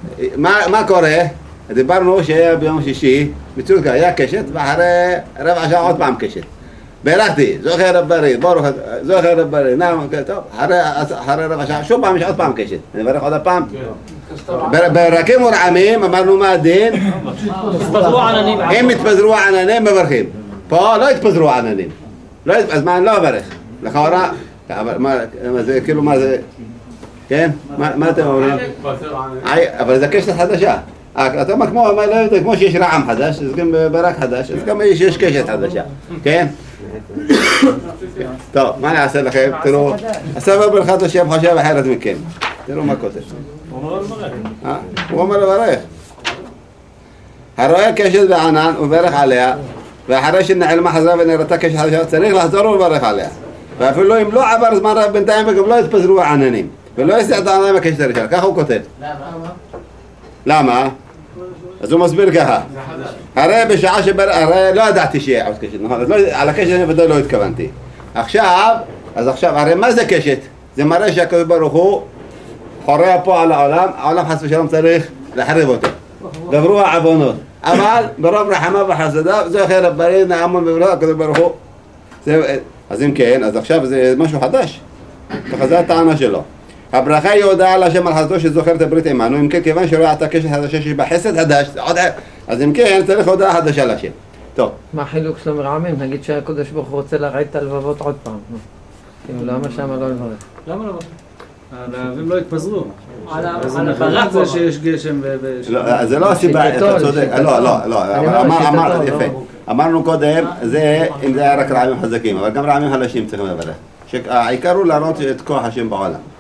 מה קורה? דיברנו שהיה ביום שישי, מציאות ככה, היה קשת, ואחרי רבע שעה עוד פעם קשת. בירכתי, זוכר רברי, ברוך, זוכר רברי, נעם, טוב, אחרי רבע שעה, שוב פעם יש עוד פעם קשת. נברך עוד הפעם. ברקים ורעמים, אמרנו מה הדין? אם התפזרו עננים, מברכים. פה לא התפזרו עננים. אז מה, אני לא אברך. לכאורה, זה כאילו מה זה, כן? מה אתם אומרים? אבל זה קשת חדשה. אתה אומר כמו שיש רעם חדש, אז גם ברק חדש, אז גם יש קשת חדשה, כן? טוב, מה אני אעשה לכם? תראו, הספר ברכת השם חושב אחרת מכם. תראו מה כותב. הוא אומר לברך. הרואה קשת בענן וברך עליה, ואחרי שנעלמה חזרה ונראתה קשת חדשה, צריך לחזור ולברך עליה. ואפילו אם לא עבר זמן רב בינתיים וגם לא התפזרו העננים, ולא יסע את העננים הקשת הראשונה, ככה הוא כותב. למה? אז הוא מסביר ככה. הרי בשעה הרי לא ידעתי שיהיה עוד קשת, נכון? על הקשת אני ודאי לא התכוונתי. עכשיו, הרי מה זה קשת? זה מראה שהקדוש ברוך הוא חורע פה על העולם, העולם חס ושלום צריך להחריב אותו. גברו העוונות. אבל ברוב רחמיו וחסדיו, זוכר רבני נעמון בברכת הקדוש ברוך הוא. אז אם כן, אז עכשיו זה משהו חדש. ככה זה הטענה שלו. הברכה היא הודעה להשם על חסדו שזוכר את הברית עמנו, אם כן כיוון שלא הייתה קשת חדשה שיש בה חסד חדש, אז אם כן צריך הודעה חדשה להשם. טוב. מה החילוק שלו מרעמים? נגיד שהקדוש ברוך הוא רוצה להרעיד את הלבבות עוד פעם. למה שמה לא לברך? למה לא לברך? הלהבים לא התפזרו. אז נברך זה שיש גשם זה לא הסיבה, אתה צודק. לא, יפה. אמרנו קודם, זה אם זה היה רק רעמים חזקים, אבל גם רעמים חלשים צריכים לברך. העיקר הוא להראות את כוח השם בעולם.